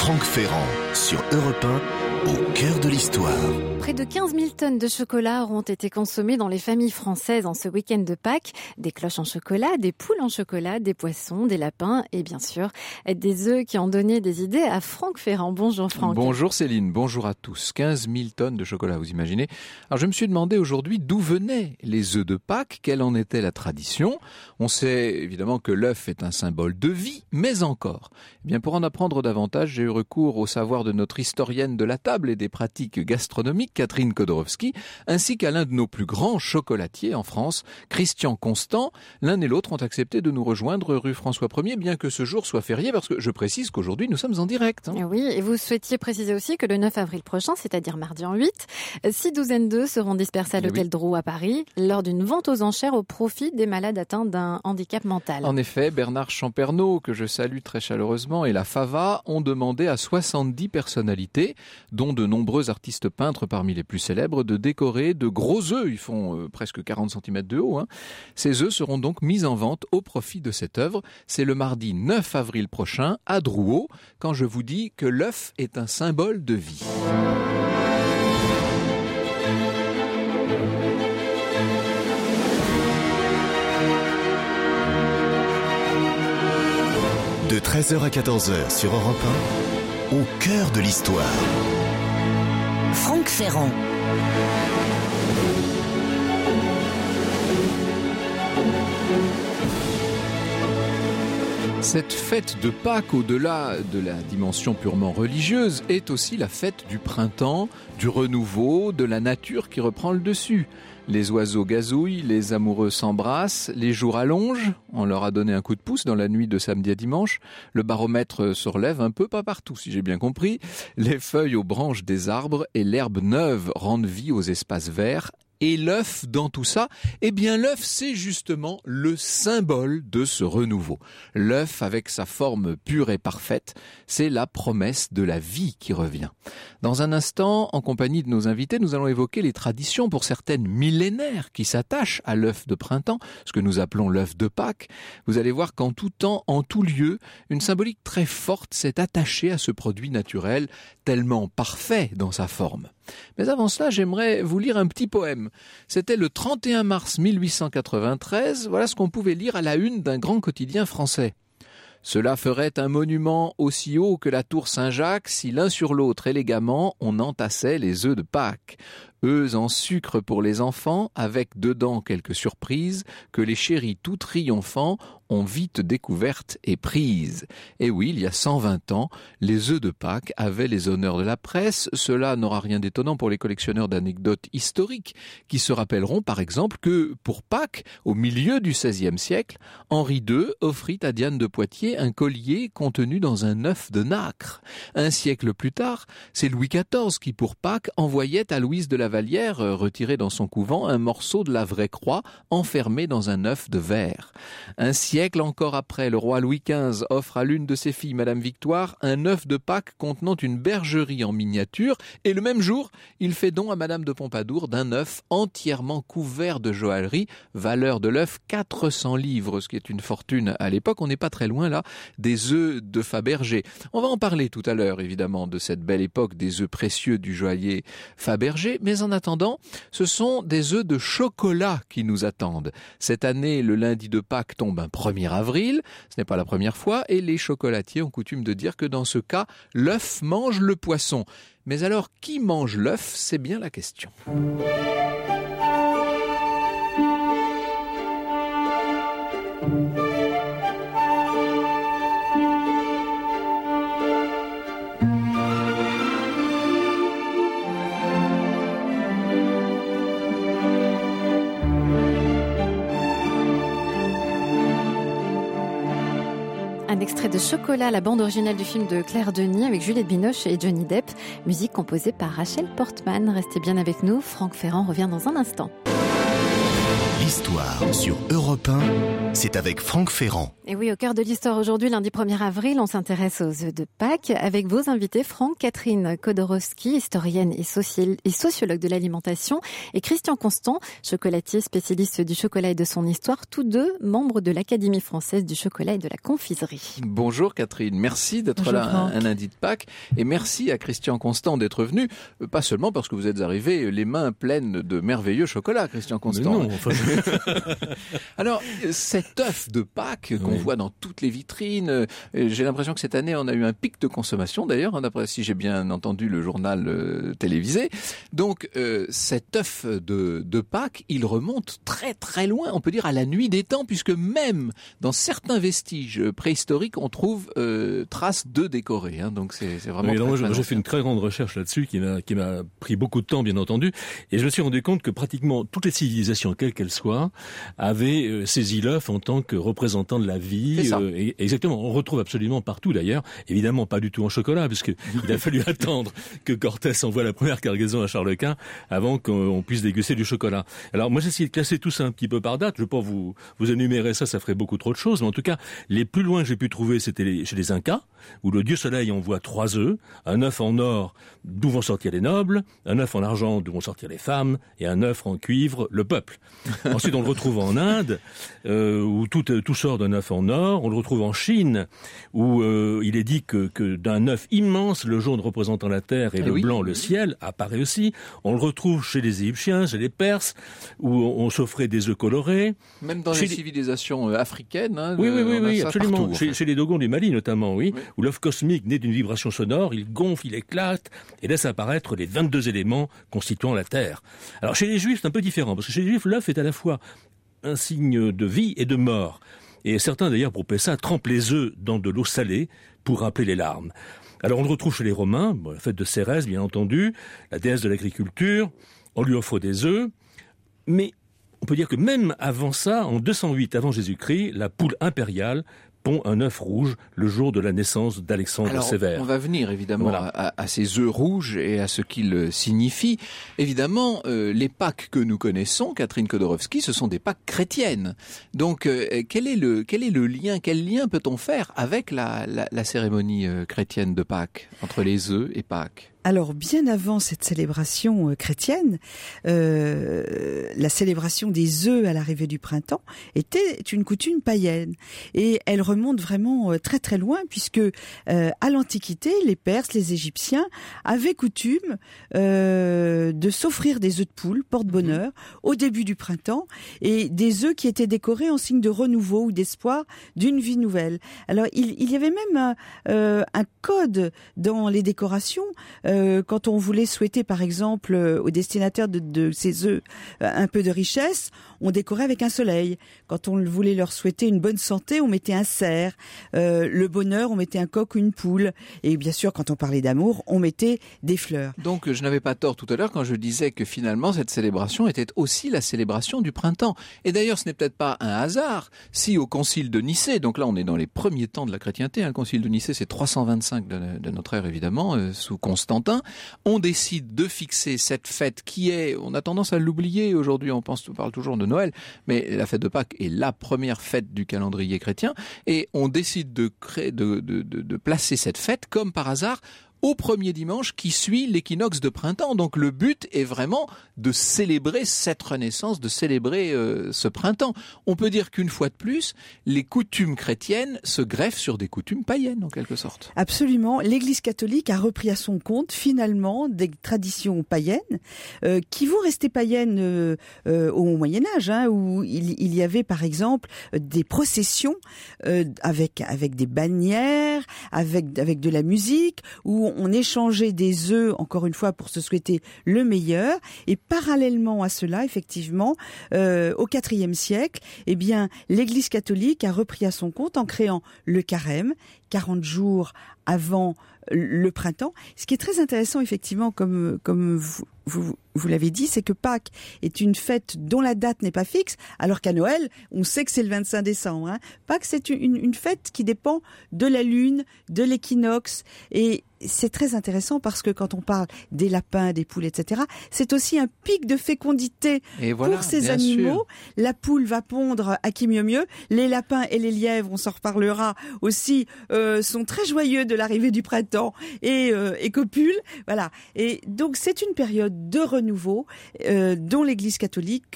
Franck Ferrand sur Europe 1, au cœur de l'histoire. Près de 15 000 tonnes de chocolat auront été consommées dans les familles françaises en ce week-end de Pâques. Des cloches en chocolat, des poules en chocolat, des poissons, des lapins et bien sûr des œufs qui ont donné des idées à Franck Ferrand. Bonjour Franck. Bonjour Céline, bonjour à tous. 15 000 tonnes de chocolat, vous imaginez. Alors je me suis demandé aujourd'hui d'où venaient les œufs de Pâques, quelle en était la tradition. On sait évidemment que l'œuf est un symbole de vie, mais encore. Eh bien, pour en apprendre davantage, j'ai eu recours au savoir de notre historienne de la table et des pratiques gastronomiques, Catherine Kodorowski, ainsi qu'à l'un de nos plus grands chocolatiers en France, Christian Constant. L'un et l'autre ont accepté de nous rejoindre rue François 1er, bien que ce jour soit férié, parce que je précise qu'aujourd'hui nous sommes en direct. Oui, et vous souhaitiez préciser aussi que le 9 avril prochain, c'est-à-dire mardi en 8, 6 douzaines d'œufs seront dispersés à l'hôtel Drouot à Paris lors d'une vente aux enchères au profit des malades atteints d'un handicap mental. En effet, Bernard Champernaud, que je salue très chaleureusement, et la FAVA ont demandé à 70 personnalités, dont de nombreux artistes peintres parmi les plus célèbres, de décorer de gros œufs. Ils font presque 40 cm de haut. Ces œufs seront donc mis en vente au profit de cette œuvre. C'est le mardi 9 avril prochain à Drouot, quand je vous dis que l'œuf est un symbole de vie. De 13h à 14h sur Europe 1, au cœur de l'histoire. Franck Ferrand. Cette fête de Pâques, au-delà de la dimension purement religieuse, est aussi la fête du printemps, du renouveau, de la nature qui reprend le dessus. Les oiseaux gazouillent, les amoureux s'embrassent, les jours allongent, on leur a donné un coup de pouce dans la nuit de samedi à dimanche, le baromètre se relève un peu, pas partout si j'ai bien compris, les feuilles aux branches des arbres et l'herbe neuve rendent vie aux espaces verts. Et l'œuf dans tout ça, eh bien l'œuf c'est justement le symbole de ce renouveau. L'œuf avec sa forme pure et parfaite, c'est la promesse de la vie qui revient. Dans un instant, en compagnie de nos invités, nous allons évoquer les traditions pour certaines millénaires qui s'attachent à l'œuf de printemps, ce que nous appelons l'œuf de Pâques. Vous allez voir qu'en tout temps, en tout lieu, une symbolique très forte s'est attachée à ce produit naturel, tellement parfait dans sa forme. Mais avant cela, j'aimerais vous lire un petit poème. C'était le 31 mars 1893, voilà ce qu'on pouvait lire à la une d'un grand quotidien français. Cela ferait un monument aussi haut que la tour Saint-Jacques si l'un sur l'autre élégamment on entassait les œufs de Pâques. Œufs en sucre pour les enfants, avec dedans quelques surprises que les chéris tout triomphants ont vite découvertes et prises. Et oui, il y a 120 ans, les œufs de Pâques avaient les honneurs de la presse. Cela n'aura rien d'étonnant pour les collectionneurs d'anecdotes historiques qui se rappelleront par exemple que pour Pâques, au milieu du XVIe siècle, Henri II offrit à Diane de Poitiers un collier contenu dans un œuf de nacre. Un siècle plus tard, c'est Louis XIV qui pour Pâques envoyait à Louise de la Vallière, retirée dans son couvent, un morceau de la vraie croix enfermé dans un œuf de verre. Un siècle encore après, le roi Louis XV offre à l'une de ses filles, Madame Victoire, un œuf de Pâques contenant une bergerie en miniature, et le même jour, il fait don à Madame de Pompadour d'un œuf entièrement couvert de joaillerie, valeur de l'œuf 400 livres, ce qui est une fortune à l'époque. On n'est pas très loin là des œufs de Fabergé. On va en parler tout à l'heure, évidemment, de cette belle époque des œufs précieux du joaillier Fabergé, mais en attendant, ce sont des œufs de chocolat qui nous attendent. Cette année, le lundi de Pâques tombe un 1er avril, ce n'est pas la première fois, et les chocolatiers ont coutume de dire que dans ce cas, l'œuf mange le poisson. Mais alors, qui mange l'œuf? C'est bien la question. Un extrait de Chocolat, la bande originale du film de Claire Denis avec Juliette Binoche et Johnny Depp. Musique composée par Rachel Portman. Restez bien avec nous, Franck Ferrand revient dans un instant. L'histoire sur Europe 1, c'est avec Franck Ferrand. Et oui, au cœur de l'histoire aujourd'hui, lundi 1er avril, on s'intéresse aux œufs de Pâques avec vos invités, Franck, Catherine Kodorowski, historienne et sociologue de l'alimentation, et Christian Constant, chocolatier spécialiste du chocolat et de son histoire, tous deux membres de l'Académie française du chocolat et de la confiserie. Bonjour Catherine, merci d'être là un lundi de Pâques, et merci à Christian Constant d'être venu, pas seulement parce que vous êtes arrivé les mains pleines de merveilleux chocolat, Christian Constant. Mais non, enfin... Alors, cet œuf de Pâques qu'on voit dans toutes les vitrines, j'ai l'impression que cette année on a eu un pic de consommation d'ailleurs, d'après si j'ai bien entendu le journal télévisé. Donc cet œuf de Pâques, il remonte très très loin, on peut dire à la nuit des temps, puisque même dans certains vestiges préhistoriques on trouve traces d'œufs décorés. Donc c'est vraiment très j'ai fait une très grande recherche là-dessus qui m'a pris beaucoup de temps bien entendu, et je me suis rendu compte que pratiquement toutes les civilisations, quelles qu'elles soient, avaient saisi l'œuf en tant que représentant de la vie. Exactement, on retrouve absolument partout d'ailleurs, évidemment pas du tout en chocolat, parce que il a fallu attendre que Cortés envoie la première cargaison à Charles Quint avant qu'on puisse déguster du chocolat. Alors moi j'ai essayé de classer tout ça un petit peu par date, je ne vais pas vous énumérer ça ferait beaucoup trop de choses, mais en tout cas les plus loin que j'ai pu trouver c'était chez les Incas, où le dieu soleil envoie 3 œufs, un œuf en or d'où vont sortir les nobles, un œuf en argent d'où vont sortir les femmes, et un œuf en cuivre, le peuple. Ensuite on le retrouve en Inde, où tout sort d'un œuf en or. On le retrouve en Chine, où il est dit que d'un œuf immense, le jaune représentant la terre et le blanc le ciel, apparaît aussi. On le retrouve chez les Égyptiens, chez les Perses, où on s'offrait des œufs colorés. Même dans les civilisations africaines. Oui, absolument. Partout, chez les Dogons du Mali notamment, oui, où l'œuf cosmique naît d'une vibration sonore, il gonfle, il éclate, et laisse apparaître les 22 éléments constituant la terre. Alors chez les Juifs, c'est un peu différent, parce que chez les Juifs, l'œuf est à la fois un signe de vie et de mort. Et certains, d'ailleurs, pour Pessah, trempent les œufs dans de l'eau salée pour rappeler les larmes. Alors, on le retrouve chez les Romains, la fête de Cérès, bien entendu, la déesse de l'agriculture, on lui offre des œufs, mais on peut dire que même avant ça, en 208 avant Jésus-Christ, la poule impériale pond un œuf rouge le jour de la naissance d'Alexandre Sévère. On va venir évidemment à ces œufs rouges et à ce qu'ils signifient. Évidemment, les Pâques que nous connaissons, Catherine Kodorowski, ce sont des Pâques chrétiennes. Donc, quel est le lien, quel lien peut-on faire avec la cérémonie chrétienne de Pâques, entre les œufs et Pâques ? Alors, bien avant cette célébration chrétienne, la célébration des œufs à l'arrivée du printemps était une coutume païenne. Et elle remonte vraiment très très loin, puisque à l'Antiquité, les Perses, les Égyptiens avaient coutume de s'offrir des œufs de poule, porte-bonheur, au début du printemps, et des œufs qui étaient décorés en signe de renouveau ou d'espoir d'une vie nouvelle. Alors, il y avait même un code dans les décorations. Quand on voulait souhaiter, par exemple, aux destinataires de ces œufs un peu de richesse, on décorait avec un soleil. Quand on voulait leur souhaiter une bonne santé, on mettait un cerf. Le bonheur, on mettait un coq ou une poule. Et bien sûr, quand on parlait d'amour, on mettait des fleurs. Donc, je n'avais pas tort tout à l'heure quand je disais que finalement, cette célébration était aussi la célébration du printemps. Et d'ailleurs, ce n'est peut-être pas un hasard si au concile de Nicée, donc là on est dans les premiers temps de la chrétienteté, le concile de Nicée c'est 325 de notre ère évidemment, sous Constantin, on décide de fixer cette fête qui est, on a tendance à l'oublier aujourd'hui, on parle toujours de Noël, mais la fête de Pâques est la première fête du calendrier chrétien, et on décide de placer cette fête comme par hasard au premier dimanche qui suit l'équinoxe de printemps. Donc le but est vraiment de célébrer cette renaissance, de célébrer ce printemps. On peut dire qu'une fois de plus, les coutumes chrétiennes se greffent sur des coutumes païennes en quelque sorte. Absolument. L'Église catholique a repris à son compte finalement des traditions païennes qui vont rester païennes au Moyen-Âge, où il y avait par exemple des processions avec des bannières, avec de la musique, où on échangeait des œufs, encore une fois, pour se souhaiter le meilleur. Et parallèlement à cela, effectivement, au IVe siècle, eh bien, l'Église catholique a repris à son compte en créant le carême, 40 jours avant le printemps. Ce qui est très intéressant, effectivement, comme vous l'avez dit, c'est que Pâques est une fête dont la date n'est pas fixe, alors qu'à Noël, on sait que c'est le 25 décembre. Hein. Pâques, c'est une fête qui dépend de la lune, de l'équinoxe, et c'est très intéressant parce que quand on parle des lapins, des poules, etc., c'est aussi un pic de fécondité pour ces animaux. Sûr. La poule va pondre à qui mieux mieux. Les lapins et les lièvres, on s'en reparlera aussi, sont très joyeux de l'arrivée du printemps et copulent. Voilà. Et donc c'est une période de renouveau dont l'Église catholique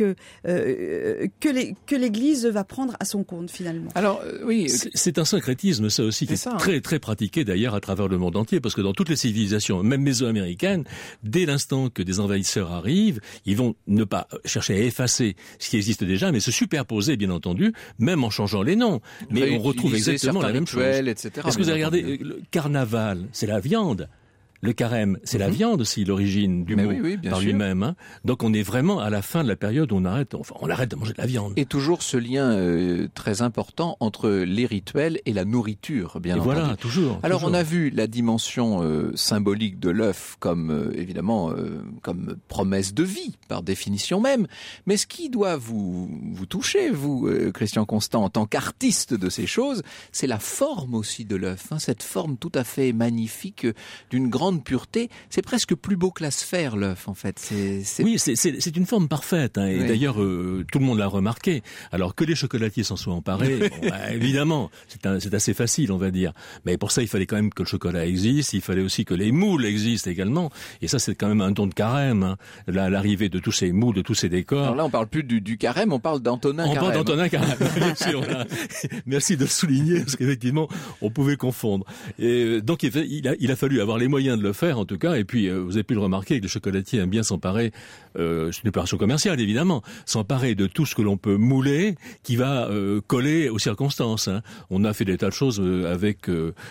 que l'Église va prendre à son compte finalement. Alors oui, c'est un syncrétisme ça aussi qui est très très pratiqué d'ailleurs à travers le monde entier. Parce que dans toutes les civilisations, même mésoaméricaines, dès l'instant que des envahisseurs arrivent, ils vont ne pas chercher à effacer ce qui existe déjà, mais se superposer, bien entendu, même en changeant les noms. Mais on retrouve exactement la même chose. Etc. Est-ce que vous avez regardé le carnaval, c'est la viande. Le carême, c'est la viande aussi, l'origine du mot par lui-même. Hein. Donc on est vraiment à la fin de la période où on arrête de manger de la viande. Et toujours ce lien très important entre les rituels et la nourriture, bien entendu. Voilà, toujours. Alors on a vu la dimension symbolique de l'œuf comme évidemment comme promesse de vie par définition même. Mais ce qui doit vous toucher, vous, Christian Constant, en tant qu'artiste de ces choses, c'est la forme aussi de l'œuf. Hein, cette forme tout à fait magnifique d'une grande pureté, c'est presque plus beau que la sphère, l'œuf, en fait. Oui, c'est une forme parfaite, hein, et d'ailleurs, tout le monde l'a remarqué. Alors que les chocolatiers s'en soient emparés, évidemment, c'est assez facile, on va dire. Mais pour ça, il fallait quand même que le chocolat existe, il fallait aussi que les moules existent également. Et ça, c'est quand même un don de carême, hein, l'arrivée de tous ces moules, de tous ces décors. Alors là, on parle plus du carême, on parle d'Antonin Carême. On parle d'Antonin Carême, bien sûr. Là. Merci de le souligner, parce qu'effectivement, on pouvait confondre. Et donc, il a fallu avoir les moyens de le faire en tout cas, et puis vous avez pu le remarquer que le chocolatier aime bien s'emparer, c'est une opération commerciale évidemment, s'emparer de tout ce que l'on peut mouler qui va coller aux circonstances. Hein. On a fait des tas de choses avec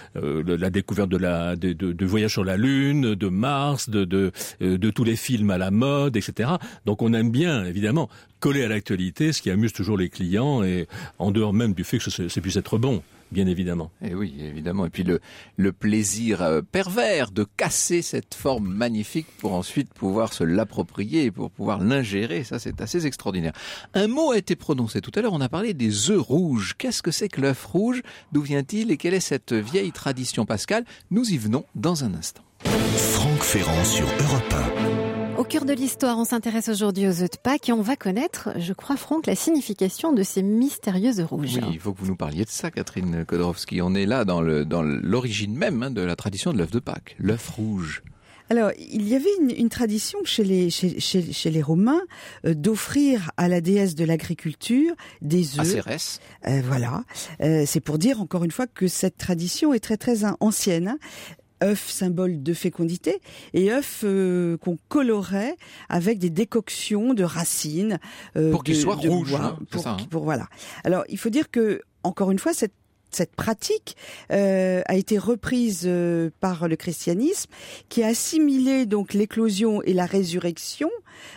la découverte de voyages sur la Lune, de Mars, de tous les films à la mode, etc. Donc on aime bien évidemment coller à l'actualité, ce qui amuse toujours les clients, et en dehors même du fait que ça puisse être bon. Bien évidemment. Et oui, évidemment. Et puis le plaisir pervers de casser cette forme magnifique pour ensuite pouvoir se l'approprier, pour pouvoir l'ingérer, ça c'est assez extraordinaire. Un mot a été prononcé tout à l'heure, on a parlé des œufs rouges. Qu'est-ce que c'est que l'œuf rouge? D'où vient-il et quelle est cette vieille tradition pascale? Nous y venons dans un instant. Franck Ferrand sur Europe 1. Au cœur de l'histoire, on s'intéresse aujourd'hui aux œufs de Pâques et on va connaître, je crois, Franck, la signification de ces mystérieux œufs rouges. Oui, il faut que vous nous parliez de ça, Catherine Kodorowski. On est là dans l'origine même de la tradition de l'œuf de Pâques, l'œuf rouge. Alors, il y avait une tradition chez les Romains d'offrir à la déesse de l'agriculture des œufs. Acérès. Voilà. C'est pour dire, encore une fois, que cette tradition est très très ancienne. Hein. œuf symbole de fécondité et œuf qu'on colorait avec des décoctions de racines pour qu'il soit rouge, hein, voilà. Alors il faut dire que encore une fois cette pratique a été reprise par le christianisme, qui a assimilé donc l'éclosion et la résurrection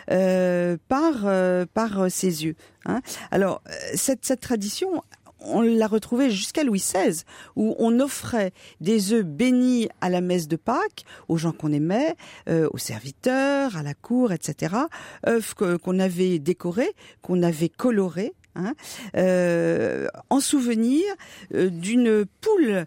par ses yeux. Hein. Alors cette tradition, on l'a retrouvée jusqu'à Louis XVI, où on offrait des œufs bénis à la messe de Pâques, aux gens qu'on aimait, aux serviteurs, à la cour, etc. œufs qu'on avait décorés, qu'on avait colorés. Hein, en souvenir d'une poule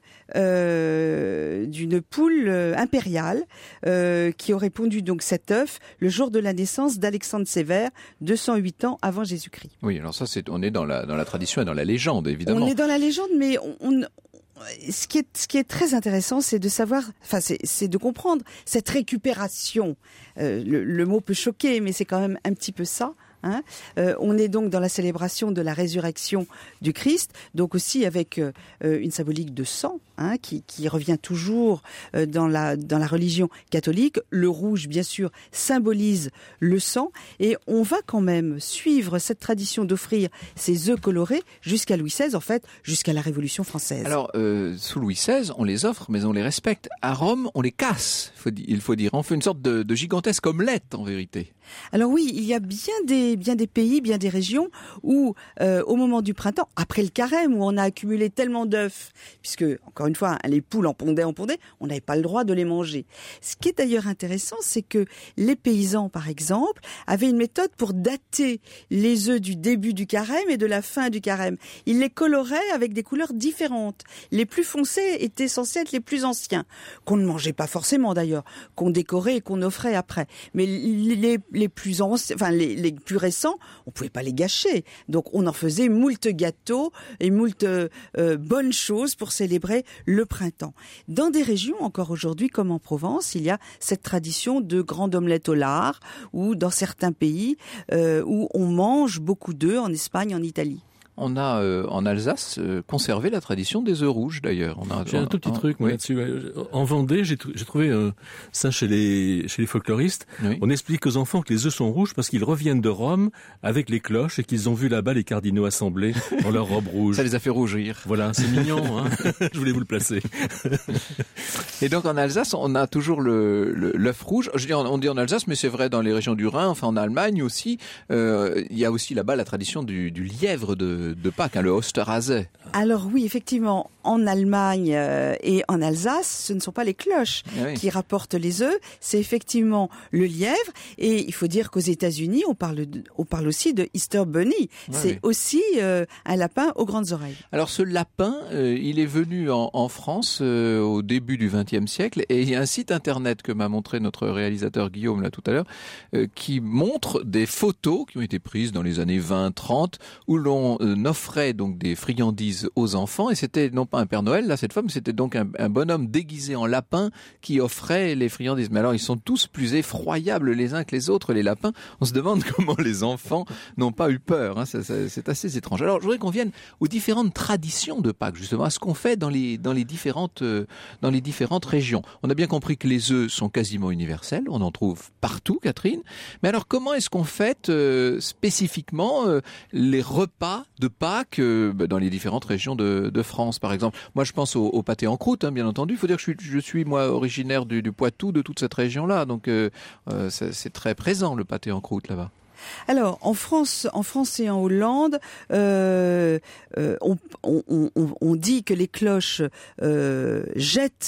impériale qui aurait pondu donc cet œuf le jour de la naissance d'Alexandre Sévère, 208 ans avant Jésus-Christ. Oui, alors ça on est dans la tradition et dans la légende évidemment. On est dans la légende, mais ce qui est très intéressant, c'est de savoir, c'est de comprendre cette récupération. Le mot peut choquer, mais c'est quand même un petit peu ça. Hein. On est donc dans la célébration de la résurrection du Christ, donc aussi avec une symbolique de sang, hein, qui revient toujours dans la religion catholique. Le rouge, bien sûr, symbolise le sang, et on va quand même suivre cette tradition d'offrir ces œufs colorés jusqu'à Louis XVI, en fait, jusqu'à la Révolution française. Alors, sous Louis XVI, on les offre, mais on les respecte. À Rome, on les casse, il faut dire. On fait une sorte de gigantesque omelette, en vérité. Alors oui, il y a bien des pays, bien des régions où, au moment du printemps, après le carême, où on a accumulé tellement d'œufs, puisque, encore encore une fois, les poules en pondaient, on n'avait pas le droit de les manger. Ce qui est d'ailleurs intéressant, c'est que les paysans, par exemple, avaient une méthode pour dater les œufs du début du carême et de la fin du carême. Ils les coloraient avec des couleurs différentes. Les plus foncés étaient censés être les plus anciens, qu'on ne mangeait pas forcément d'ailleurs, qu'on décorait et qu'on offrait après. Mais les plus anciens, enfin les plus récents, on pouvait pas les gâcher. Donc on en faisait moult gâteaux et moult bonnes choses pour célébrer le printemps. Dans des régions encore aujourd'hui, comme en Provence, il y a cette tradition de grande omelette au lard, ou dans certains pays où on mange beaucoup d'œufs, en Espagne, en Italie. On a en Alsace conservé la tradition des œufs rouges d'ailleurs. J'ai un tout petit truc moi, là-dessus. En Vendée, j'ai trouvé ça chez les folkloristes. Oui. On explique aux enfants que les œufs sont rouges parce qu'ils reviennent de Rome avec les cloches et qu'ils ont vu là-bas les cardinaux assemblés dans leur robe rouge. Ça les a fait rougir. Voilà, c'est mignon. Hein. Je voulais vous le placer. Et donc en Alsace, on a toujours l'œuf rouge. On dit en Alsace, mais c'est vrai dans les régions du Rhin, enfin en Allemagne aussi. Il y a aussi là-bas la tradition du lièvre de Pâques, le Osterhase. Alors oui, effectivement, en Allemagne et en Alsace, ce ne sont pas les cloches qui rapportent les œufs, c'est effectivement le lièvre. Et il faut dire qu'aux États-Unis, on parle aussi de Easter Bunny. C'est aussi un lapin aux grandes oreilles. Alors ce lapin, il est venu en France au début du XXe siècle, et il y a un site internet que m'a montré notre réalisateur Guillaume là tout à l'heure, qui montre des photos qui ont été prises dans les années 20-30, où l'on offrait donc des friandises aux enfants, et c'était non pas un Père Noël là cette fois, mais c'était donc un bonhomme déguisé en lapin qui offrait les friandises. Mais alors ils sont tous plus effroyables les uns que les autres, les lapins. On se demande comment les enfants n'ont pas eu peur, hein. C'est assez étrange. Alors je voudrais qu'on vienne aux différentes traditions de Pâques, justement, à ce qu'on fait dans les différentes régions. On a bien compris que les œufs sont quasiment universels, on en trouve partout, Catherine. Mais alors comment est-ce qu'on fête spécifiquement les repas de Pâques dans les différentes régions de France, par exemple? Moi, je pense au pâté en croûte, hein, bien entendu. Il faut dire que je suis moi originaire du Poitou, de toute cette région-là, donc c'est très présent le pâté en croûte là-bas. Alors, en France et en Hollande, on dit que les cloches jettent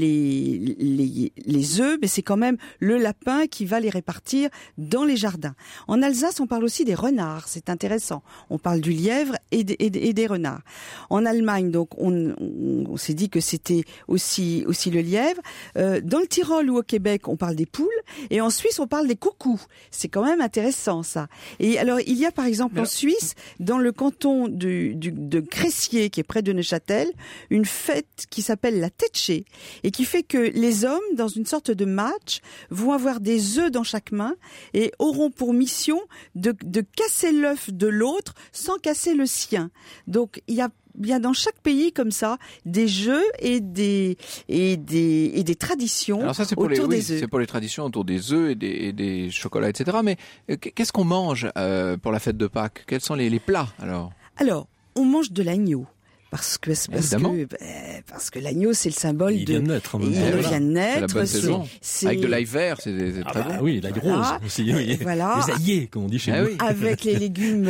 les œufs, mais c'est quand même le lapin qui va les répartir dans les jardins. En Alsace, on parle aussi des renards, c'est intéressant. On parle du lièvre et des renards. En Allemagne, donc, on s'est dit que c'était aussi le lièvre. Dans le Tyrol ou au Québec, on parle des poules, et en Suisse, on parle des coucous. C'est quand même intéressant, ça. Et alors, il y a par exemple en Suisse, dans le canton de Cressier, qui est près de Neuchâtel, une fête qui s'appelle la Tetsche, et qui fait que les hommes, dans une sorte de match, vont avoir des œufs dans chaque main et auront pour mission de casser l'œuf de l'autre sans casser le sien. Donc, il y a dans chaque pays comme ça des jeux et des traditions. Alors ça, c'est autour des œufs. C'est pour les traditions autour des œufs et des chocolats, etc. Mais qu'est-ce qu'on mange pour la fête de Pâques? Quels sont les plats alors? Alors, on mange de l'agneau. Parce que l'agneau, c'est le symbole il vient de naître. Il vient de naître. C'est la bonne saison. Avec de l'ail vert, c'est très bon. Oui, l'ail rose aussi. Voilà. Les aillés, comme on dit chez nous. Oui. Avec les légumes,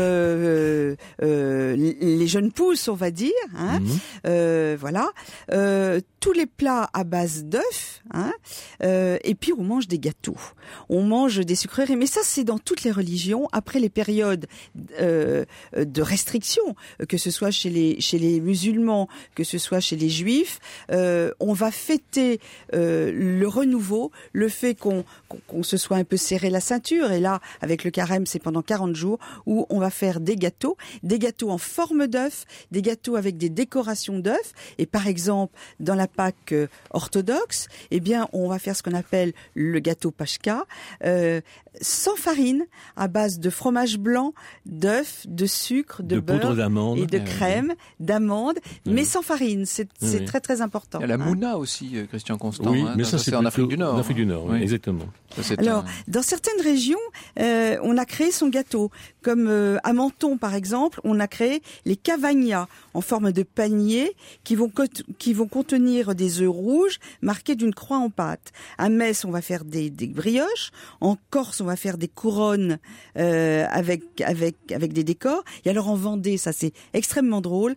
les jeunes pousses, on va dire. Hein. Voilà. Tous les plats à base d'œufs. Hein. Et puis on mange des gâteaux. On mange des sucreries. Mais ça, c'est dans toutes les religions. Après les périodes de restriction, que ce soit chez les musulmans, que ce soit chez les juifs, on va fêter le renouveau, le fait qu'on se soit un peu serré la ceinture. Et là, avec le carême, c'est pendant 40 jours où on va faire des gâteaux en forme d'œuf, des gâteaux avec des décorations d'œufs. Et par exemple, dans la Pâque orthodoxe, eh bien, on va faire ce qu'on appelle le gâteau pashka, sans farine, à base de fromage blanc, d'œufs, de sucre, de beurre poudre d'amande et de crème, d'amande, mais sans farine. C'est très très important. Il y a la mouna aussi, Christian Constant. Oui, mais ça c'est en Afrique du Nord. En Afrique du Nord, oui, exactement. Alors, dans certaines régions, on a créé son gâteau. Comme à Menton, par exemple, on a créé les cavagnas en forme de panier qui vont contenir des œufs rouges marqués d'une croix en pâte. À Metz, on va faire des brioches. En Corse, on va faire des couronnes avec des décors. Et alors en Vendée, ça c'est extrêmement drôle, on a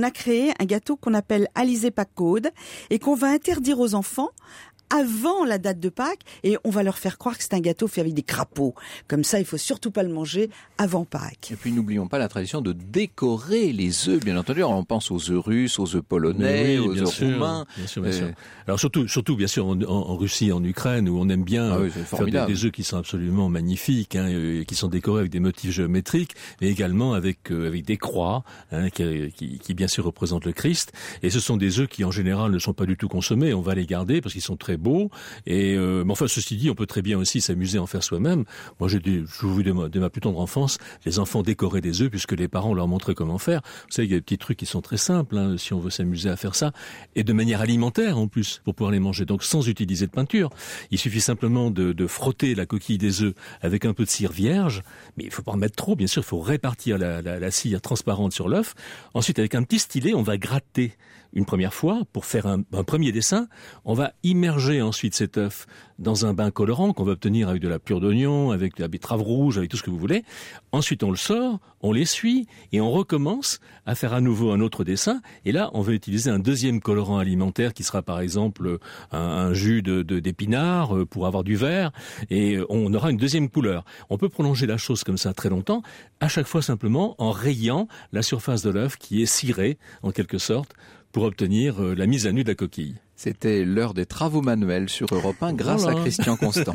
a créé un gâteau qu'on appelle Alizé Pâques-Caude et qu'on va interdire aux enfants avant la date de Pâques, et on va leur faire croire que c'est un gâteau fait avec des crapauds. Comme ça, il faut surtout pas le manger avant Pâques. Et puis n'oublions pas la tradition de décorer les œufs, bien entendu. Alors, on pense aux œufs russes, aux œufs polonais, aux œufs roumains. Bien sûr. Alors surtout, bien sûr, en Russie, en Ukraine, où on aime bien faire des œufs qui sont absolument magnifiques, qui sont décorés avec des motifs géométriques, mais également avec des croix, qui bien sûr représentent le Christ. Et ce sont des œufs qui, en général, ne sont pas du tout consommés. On va les garder parce qu'ils sont très beaux. Et mais enfin, ceci dit, on peut très bien aussi s'amuser à en faire soi-même. Moi, j'ai vu de ma plus tendre enfance les enfants décorer des œufs puisque les parents leur montraient comment faire. Vous savez, il y a des petits trucs qui sont très simples si on veut s'amuser à faire ça, et de manière alimentaire en plus pour pouvoir les manger. Donc sans utiliser de peinture, il suffit simplement de frotter la coquille des œufs avec un peu de cire vierge, mais il faut pas en mettre trop. Bien sûr, il faut répartir la cire transparente sur l'œuf. Ensuite, avec un petit stylet, on va gratter une première fois pour faire un premier dessin. On va immerger ensuite cet œuf dans un bain colorant qu'on va obtenir avec de la pure d'oignon, avec de la betterave rouge, avec tout ce que vous voulez. Ensuite, on le sort, on l'essuie et on recommence à faire à nouveau un autre dessin. Et là, on va utiliser un deuxième colorant alimentaire qui sera par exemple un jus d'épinards pour avoir du vert, et on aura une deuxième couleur. On peut prolonger la chose comme ça très longtemps, à chaque fois simplement en rayant la surface de l'œuf qui est cirée en quelque sorte, pour obtenir la mise à nu de la coquille. C'était l'heure des travaux manuels sur Europe 1 grâce à Christian Constant.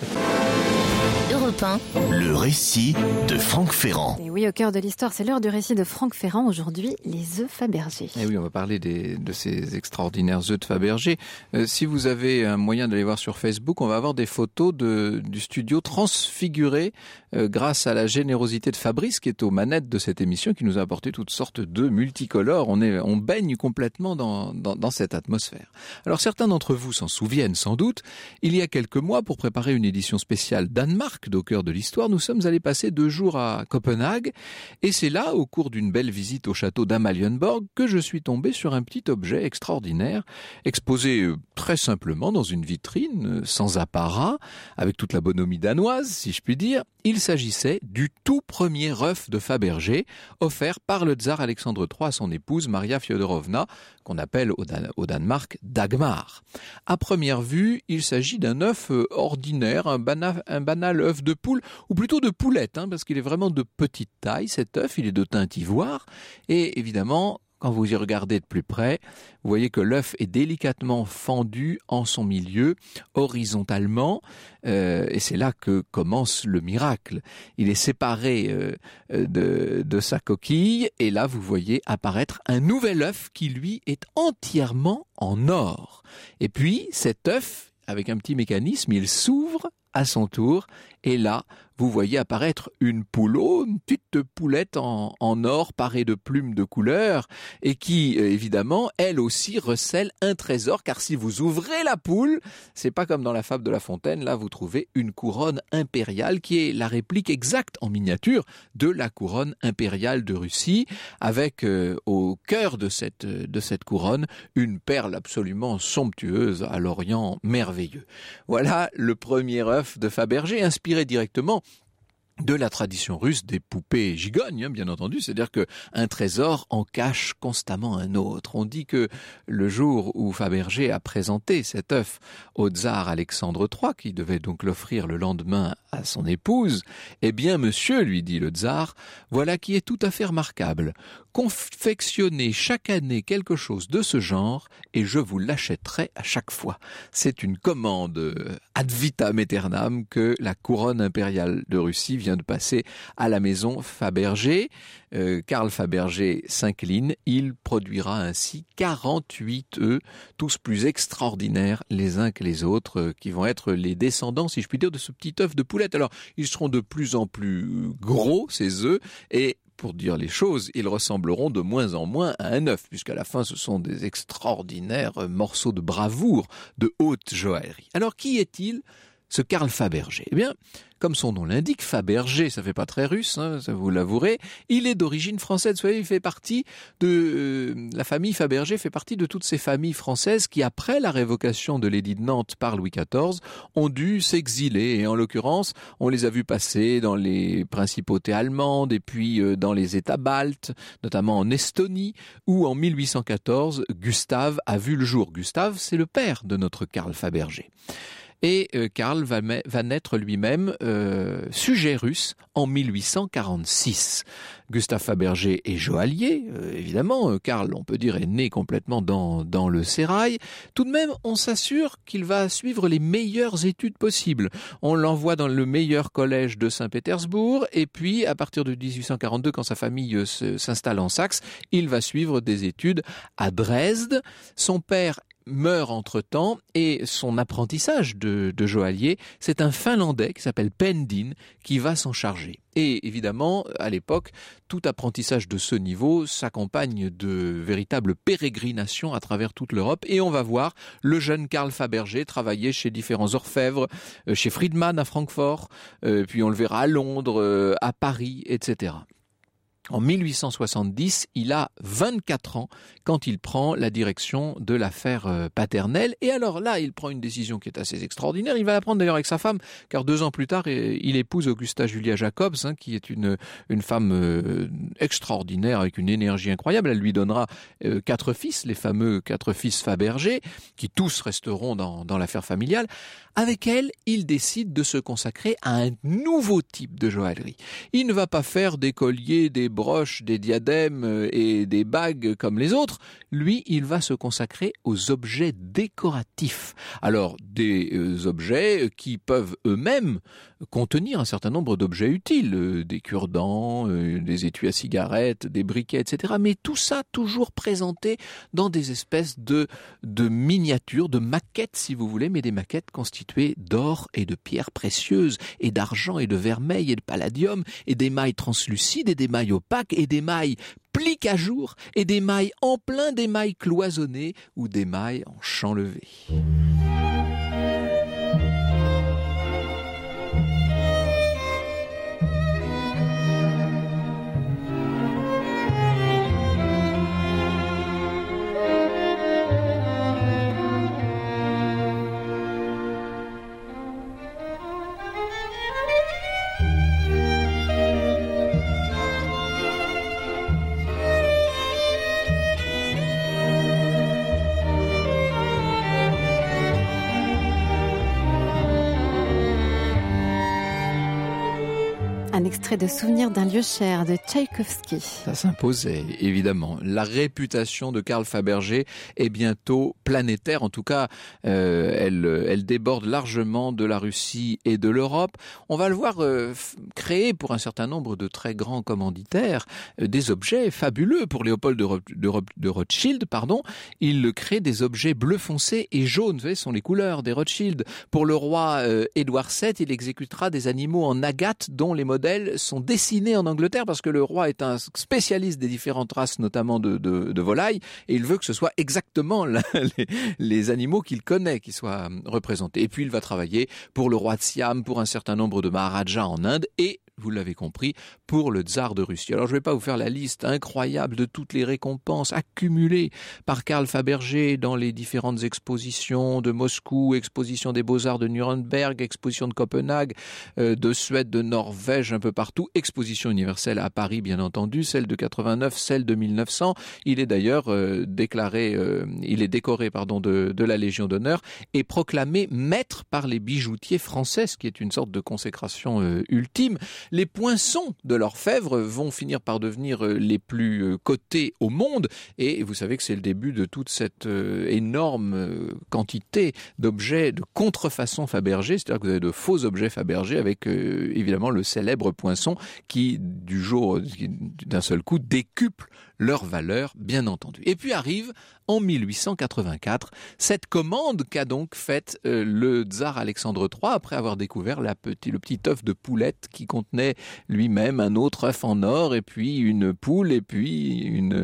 Europe 1, le récit de Franck Ferrand. Et oui, au cœur de l'histoire, c'est l'heure du récit de Franck Ferrand. Aujourd'hui, les œufs Fabergé. Et oui, on va parler de ces extraordinaires œufs de Fabergé. Si vous avez un moyen d'aller voir sur Facebook, on va avoir des photos du studio transfiguré grâce à la générosité de Fabrice, qui est aux manettes de cette émission, qui nous a apporté toutes sortes d'œufs multicolores. On baigne complètement dans cette atmosphère. Alors certains d'entre vous s'en souviennent sans doute. Il y a quelques mois, pour préparer une édition spéciale Danemark, au cœur de l'histoire, nous sommes allés passer 2 jours à Copenhague, et c'est là, au cours d'une belle visite au château d'Amalienborg, que je suis tombé sur un petit objet extraordinaire, exposé très simplement dans une vitrine, sans apparat, avec toute la bonhomie danoise, si je puis dire. Il s'agissait du tout premier œuf de Fabergé, offert par le tsar Alexandre III à son épouse Maria Fyodorovna, qu'on appelle au Danemark Dagmar. À première vue, il s'agit d'un œuf ordinaire, un banal œuf de poule, ou plutôt de poulette, parce qu'il est vraiment de petite taille. Cet œuf, il est de teinte ivoire, et évidemment, quand vous y regardez de plus près, vous voyez que l'œuf est délicatement fendu en son milieu, horizontalement, et c'est là que commence le miracle. Il est séparé de sa coquille, et là vous voyez apparaître un nouvel œuf qui lui est entièrement en or. Et puis cet œuf, avec un petit mécanisme, il s'ouvre à son tour, et là, vous voyez apparaître une pouleau, une petite poulette en or parée de plumes de couleur, et qui, évidemment, elle aussi recèle un trésor, car si vous ouvrez la poule, c'est pas comme dans la fable de La Fontaine, là vous trouvez une couronne impériale qui est la réplique exacte en miniature de la couronne impériale de Russie, avec au cœur de cette couronne une perle absolument somptueuse à l'Orient merveilleux. Voilà le premier œuf de Fabergé, inspiré directement de la tradition russe des poupées gigognes, bien entendu, c'est-à-dire qu'un trésor en cache constamment un autre. On dit que le jour où Fabergé a présenté cet œuf au tsar Alexandre III, qui devait donc l'offrir le lendemain à son épouse, eh bien, monsieur, lui dit le tsar, voilà qui est tout à fait remarquable. Confectionnez chaque année quelque chose de ce genre et je vous l'achèterai à chaque fois. C'est une commande ad vitam aeternam que la couronne impériale de Russie vient de passer à la maison Fabergé. Karl Fabergé s'incline, il produira ainsi 48 œufs, tous plus extraordinaires les uns que les autres, qui vont être les descendants, si je puis dire, de ce petit œuf de poulette. Alors, ils seront de plus en plus gros, ces œufs, et pour dire les choses, ils ressembleront de moins en moins à un œuf, puisqu'à la fin, ce sont des extraordinaires morceaux de bravoure, de haute joaillerie. Alors, qui est-il, ce Carl Fabergé? Eh bien, comme son nom l'indique, Fabergé, ça fait pas très russe, hein, ça vous l'avouerez. Il est d'origine française. Vous savez, il fait partie de la famille Fabergé fait partie de toutes ces familles françaises qui, après la révocation de l'édit de Nantes par Louis XIV, ont dû s'exiler. Et en l'occurrence, on les a vus passer dans les principautés allemandes et puis dans les États baltes, notamment en Estonie, où en 1814, Gustave a vu le jour. Gustave, c'est le père de notre Carl Fabergé. Et Karl va naître lui-même sujet russe en 1846. Gustave Fabergé est joaillier, évidemment. Karl, on peut dire, est né complètement dans le sérail. Tout de même, on s'assure qu'il va suivre les meilleures études possibles. On l'envoie dans le meilleur collège de Saint-Pétersbourg, et puis, à partir de 1842, quand sa famille s'installe en Saxe, il va suivre des études à Dresde. Son père meurt entre-temps et son apprentissage de joaillier, c'est un Finlandais qui s'appelle Pendin qui va s'en charger. Et évidemment, à l'époque, tout apprentissage de ce niveau s'accompagne de véritables pérégrinations à travers toute l'Europe. Et on va voir le jeune Carl Fabergé travailler chez différents orfèvres, chez Friedman à Francfort, puis on le verra à Londres, à Paris, etc. En 1870, il a 24 ans quand il prend la direction de l'affaire paternelle. Et alors là, il prend une décision qui est assez extraordinaire. Il va la prendre d'ailleurs avec sa femme, car 2 ans plus tard, il épouse Augusta Julia Jacobs, qui est une femme extraordinaire avec une énergie incroyable. Elle lui donnera 4 fils, les fameux 4 fils Fabergé, qui tous resteront dans l'affaire familiale. Avec elle, il décide de se consacrer à un nouveau type de joaillerie. Il ne va pas faire des colliers, des broches, des diadèmes et des bagues comme les autres. Lui, il va se consacrer aux objets décoratifs. Alors, des objets qui peuvent eux-mêmes contenir un certain nombre d'objets utiles, des cure-dents, des étuis à cigarettes, des briquets, etc. Mais tout ça toujours présenté dans des espèces de miniatures, de maquettes si vous voulez, mais des maquettes constituées d'or et de pierres précieuses, et d'argent et de vermeil et de palladium, et d'émail translucide et d'émail opaque et d'émail plique à jour et d'émail en plein d'émail cloisonné ou d'émail en champ levé. Un extrait de Souvenir d'un lieu cher de Tchaïkovski. Ça s'imposait, évidemment. La réputation de Carl Fabergé est bientôt planétaire. En tout cas, elle déborde largement de la Russie et de l'Europe. On va le voir créer pour un certain nombre de très grands commanditaires des objets fabuleux. Pour Léopold de Rothschild, il crée des objets bleu foncé et jaune. Vous savez, ce sont les couleurs des Rothschild. Pour le roi Édouard VII, il exécutera des animaux en agate dont les modèles sont dessinés en Angleterre parce que le roi est un spécialiste des différentes races, notamment de volailles, et il veut que ce soit exactement les animaux qu'il connaît qui soient représentés. Et puis il va travailler pour le roi de Siam, pour un certain nombre de maharajas en Inde et, vous l'avez compris, pour le tsar de Russie. Alors je ne vais pas vous faire la liste incroyable de toutes les récompenses accumulées par Carl Fabergé dans les différentes expositions de Moscou, exposition des Beaux-Arts de Nuremberg, exposition de Copenhague, de Suède, de Norvège, un peu partout, exposition universelle à Paris bien entendu, celle de 89, celle de 1900. Il est d'ailleurs décoré de la Légion d'honneur et proclamé maître par les bijoutiers français, ce qui est une sorte de consécration ultime. Les poinçons de l'orfèvre vont finir par devenir les plus cotés au monde et vous savez que c'est le début de toute cette énorme quantité d'objets de contrefaçon Fabergé, c'est-à-dire que vous avez de faux objets Fabergé avec évidemment le célèbre poinçon qui d'un seul coup décuple leur valeur, bien entendu. Et puis arrive en 1884 cette commande qu'a donc faite le tsar Alexandre III après avoir découvert le petit œuf de poulette qui contenait lui-même un autre œuf en or et puis une poule et puis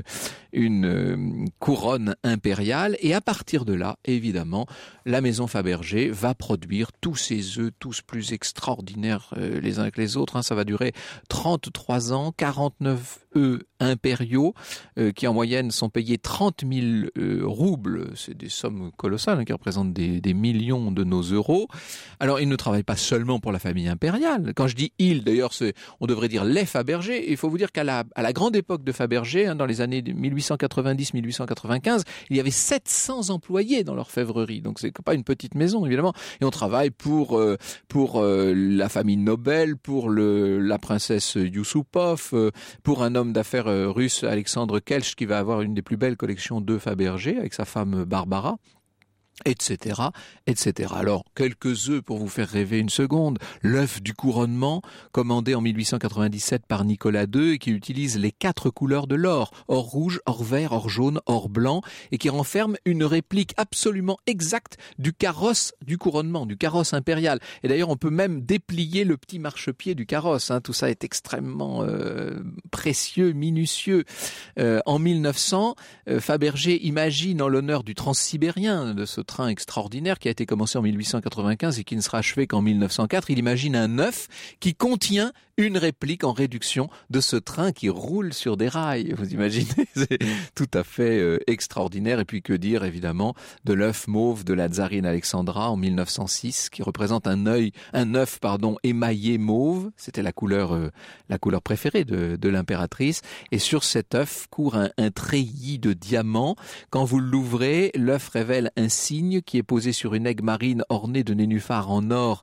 une couronne impériale. Et à partir de là, évidemment, la maison Fabergé va produire tous ces œufs, tous plus extraordinaires les uns que les autres. Ça va durer 33 ans, 49 œufs impériaux qui en moyenne sont payés 30 000 roubles. C'est des sommes colossales qui représentent des millions de nos euros. Alors, ils ne travaillent pas seulement pour la famille impériale. Quand je dis « ils », d'ailleurs, on devrait dire les Fabergé. Il faut vous dire qu'à la grande époque de Fabergé, dans les années 1890-1895, il y avait 700 employés dans l'orfèvrerie. Donc, c'est pas une petite maison, évidemment. Et on travaille pour la famille Nobel, pour la princesse Yusupov, pour un homme d'affaires russe, Alexandre Kelch, qui va avoir une des plus belles collections d'œufs Fabergé avec sa femme Barbara. Etc., etc. Alors, quelques œufs pour vous faire rêver une seconde. L'œuf du couronnement, commandé en 1897 par Nicolas II et qui utilise les 4 couleurs de l'or, or rouge, or vert, or jaune, or blanc, et qui renferme une réplique absolument exacte du carrosse du couronnement, du carrosse impérial. Et d'ailleurs, on peut même déplier le petit marchepied du carrosse. Tout ça est extrêmement précieux, minutieux. En 1900, Fabergé imagine en l'honneur du transsibérien, de ce train extraordinaire qui a été commencé en 1895 et qui ne sera achevé qu'en 1904, il imagine un œuf qui contient une réplique en réduction de ce train qui roule sur des rails. Vous imaginez, c'est tout à fait extraordinaire. Et puis que dire évidemment de l'œuf mauve de la tsarine Alexandra en 1906 qui représente un œuf émaillé mauve. C'était la couleur préférée de l'impératrice. Et sur cet œuf court un treillis de diamants. Quand vous l'ouvrez, l'œuf révèle un signe qui est posé sur une aigue marine ornée de nénuphars en or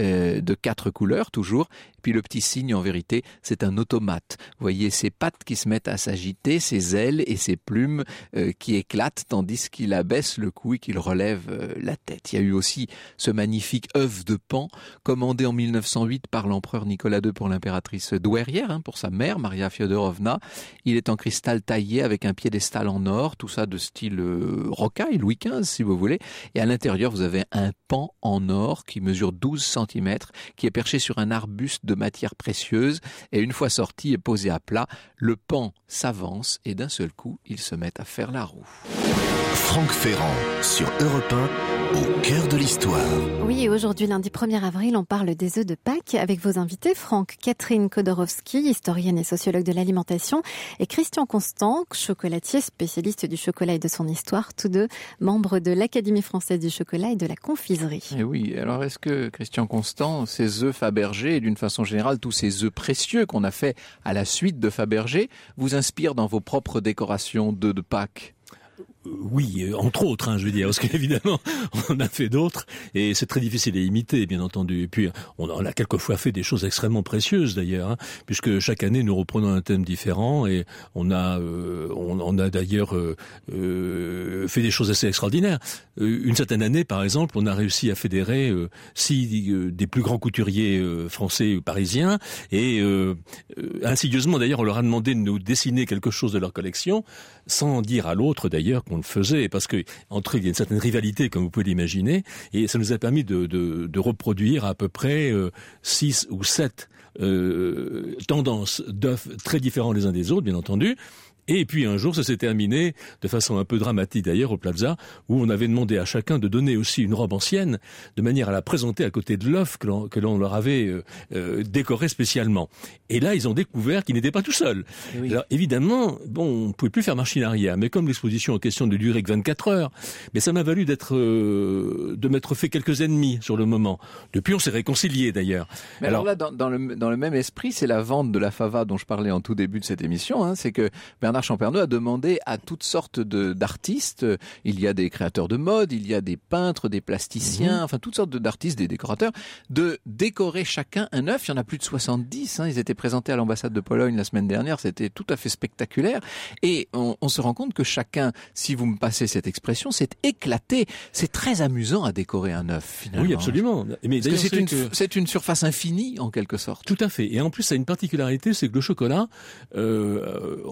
de 4 couleurs toujours. Et puis le petit signe, en vérité, c'est un automate. Vous voyez ses pattes qui se mettent à s'agiter, ses ailes et ses plumes qui éclatent tandis qu'il abaisse le cou et qu'il relève la tête. Il y a eu aussi ce magnifique œuf de Pan commandé en 1908 par l'empereur Nicolas II pour l'impératrice douairière, pour sa mère, Maria Fyodorovna. Il est en cristal taillé avec un piédestal en or, tout ça de style rocaille, Louis XV si vous voulez. Et à l'intérieur, vous avez un pan en or qui mesure 12 cm, qui est perché sur un arbuste de matière précieuse. Et une fois sorti et posé à plat, le pan s'avance et d'un seul coup, il se met à faire la roue. Franck Ferrand sur Europe 1, au cœur de l'histoire. Oui, et aujourd'hui, lundi 1er avril, on parle des œufs de Pâques avec vos invités, Franck Catherine Kodorowski, historienne et sociologue de l'alimentation, et Christian Constant, chocolatier, spécialiste du chocolat et de son histoire, tous deux membres de l'Académie française du chocolat et de la confiserie. Et oui, alors est-ce que, Christian Constant, ces œufs Fabergé et d'une façon générale, tous ces œufs précieux qu'on a fait à la suite de Fabergé, vous inspirent dans vos propres décorations d'œufs de Pâques ? Oui, entre autres, je veux dire, parce qu'évidemment, on a fait d'autres, et c'est très difficile à imiter, bien entendu. Et puis, on a quelquefois fait des choses extrêmement précieuses, d'ailleurs, puisque chaque année, nous reprenons un thème différent, et on a d'ailleurs fait des choses assez extraordinaires. Une certaine année, par exemple, on a réussi à fédérer 6 des plus grands couturiers français ou parisiens, et insidieusement, d'ailleurs, on leur a demandé de nous dessiner quelque chose de leur collection, sans dire à l'autre, d'ailleurs, qu'on le faisait, parce que entre eux, il y a une certaine rivalité, comme vous pouvez l'imaginer, et ça nous a permis de reproduire à peu près 6 ou 7 tendances d'œufs très différents les uns des autres, bien entendu. Et puis un jour, ça s'est terminé de façon un peu dramatique d'ailleurs au Plaza, où on avait demandé à chacun de donner aussi une robe ancienne, de manière à la présenter à côté de l'œuf que l'on leur avait décoré spécialement. Et là, ils ont découvert qu'ils n'étaient pas tout seuls. Oui. Alors évidemment, on ne pouvait plus faire marche arrière, mais comme l'exposition en question ne durait que 24 heures, mais ça m'a valu de m'être fait quelques ennemis sur le moment. Depuis, on s'est réconciliés d'ailleurs. Mais alors là, dans le même esprit, c'est la vente de la fava dont je parlais en tout début de cette émission, c'est que Bernard Champernot a demandé à toutes sortes d'artistes, il y a des créateurs de mode, il y a des peintres, des plasticiens, enfin toutes sortes d'artistes, des décorateurs, de décorer chacun un œuf. Il y en a plus de 70, ils étaient présentés à l'ambassade de Pologne la semaine dernière, c'était tout à fait spectaculaire. Et on se rend compte que chacun, si vous me passez cette expression, s'est éclaté. C'est très amusant à décorer un œuf, finalement. Oui, absolument. Mais parce que c'est une surface infinie, en quelque sorte. Tout à fait. Et en plus, ça a une particularité, c'est que le chocolat,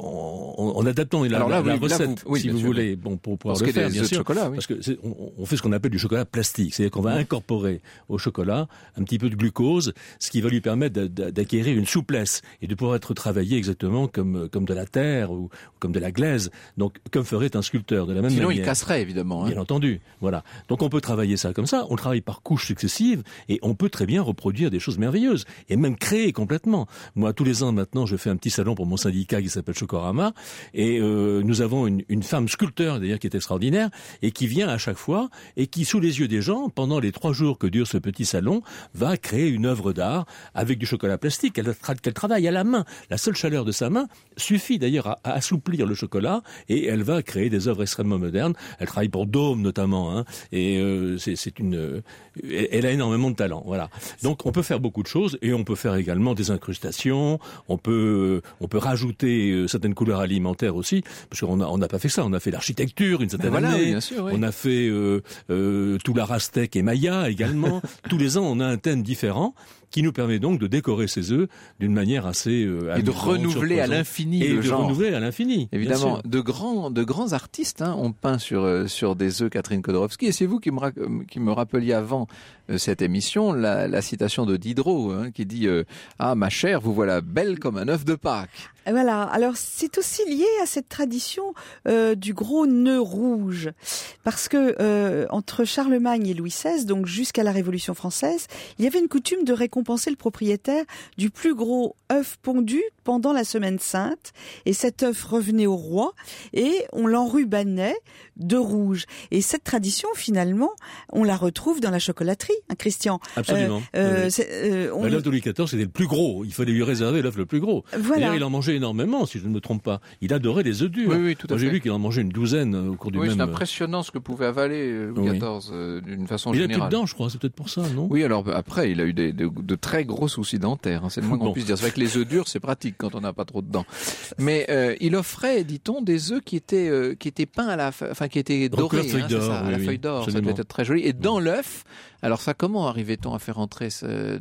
en adaptant la recette, si vous voulez, pour pouvoir le faire, bien sûr. Chocolat, oui. Parce que on fait ce qu'on appelle du chocolat plastique, c'est-à-dire qu'on va incorporer au chocolat un petit peu de glucose, ce qui va lui permettre d'acquérir une souplesse et de pouvoir être travaillé exactement comme de la terre ou comme de la glaise. Donc, comme ferait un sculpteur de la même manière. Sinon, il casserait évidemment. Bien entendu, voilà. Donc, on peut travailler ça comme ça. On le travaille par couches successives et on peut très bien reproduire des choses merveilleuses et même créer complètement. Moi, tous les ans maintenant, je fais un petit salon pour mon syndicat qui s'appelle Chocorama et nous avons une femme sculpteur d'ailleurs qui est extraordinaire et qui vient à chaque fois et qui, sous les yeux des gens, pendant les 3 jours que dure ce petit salon, va créer une œuvre d'art avec du chocolat plastique qu'elle travaille à la main. La seule chaleur de sa main suffit d'ailleurs à assouplir le chocolat et elle va créer des œuvres extrêmement modernes. Elle travaille pour Dôme notamment, hein, et elle a énormément de talent. Voilà. Donc on peut faire beaucoup de choses et on peut faire également des incrustations. On peut rajouter certaines couleurs alimentaires aussi, parce qu'on n'a pas fait ça. On a fait l'architecture une certaine année. Oui, bien sûr, oui. On a fait tout l'art aztèque et maya également. Tous les ans, on a un thème différent qui nous permet donc de décorer ces œufs d'une manière assez et de renouveler à l'infini le genre. Renouveler à l'infini. Évidemment, de grands artistes ont peint sur des œufs, Catherine Kodorowski. Et c'est vous qui me rappeliez avant cette émission la citation de Diderot, hein, qui dit ah ma chère, vous voilà belle comme un œuf de Pâques. Voilà. Alors c'est aussi lié à cette tradition du gros nœud rouge, parce que entre Charlemagne et Louis XVI, donc jusqu'à la Révolution française, il y avait une coutume de récompenser le propriétaire du plus gros œuf pondu pendant la semaine sainte, et cet œuf revenait au roi et on l'enrubanait de rouge. Et cette tradition, finalement, on la retrouve dans la chocolaterie, hein, Christian. Absolument. L'œuf de Louis XIV, c'était le plus gros. Il fallait lui réserver l'œuf le plus gros. Voilà. D'ailleurs, il en mangeait énormément, si je ne me trompe pas. Il adorait les œufs durs. Oui, tout à fait. J'ai lu qu'il en mangeait une douzaine au cours du même... Oui, c'est impressionnant ce que pouvait avaler Louis XIV d'une façon générale. Il a plus de dents, je crois, c'est peut-être pour ça, non? Oui, alors après, il a eu de très gros soucis dentaires, hein, c'est le moins qu'on puisse dire. C'est vrai que les œufs durs, c'est pratique quand on n'a pas trop de dents. Mais il offrait, dit-on, des œufs qui étaient peints qui étaient dorés, à la feuille d'or. Ça devait être très joli. Et dans l'œuf, alors ça, comment arrivait-on à faire entrer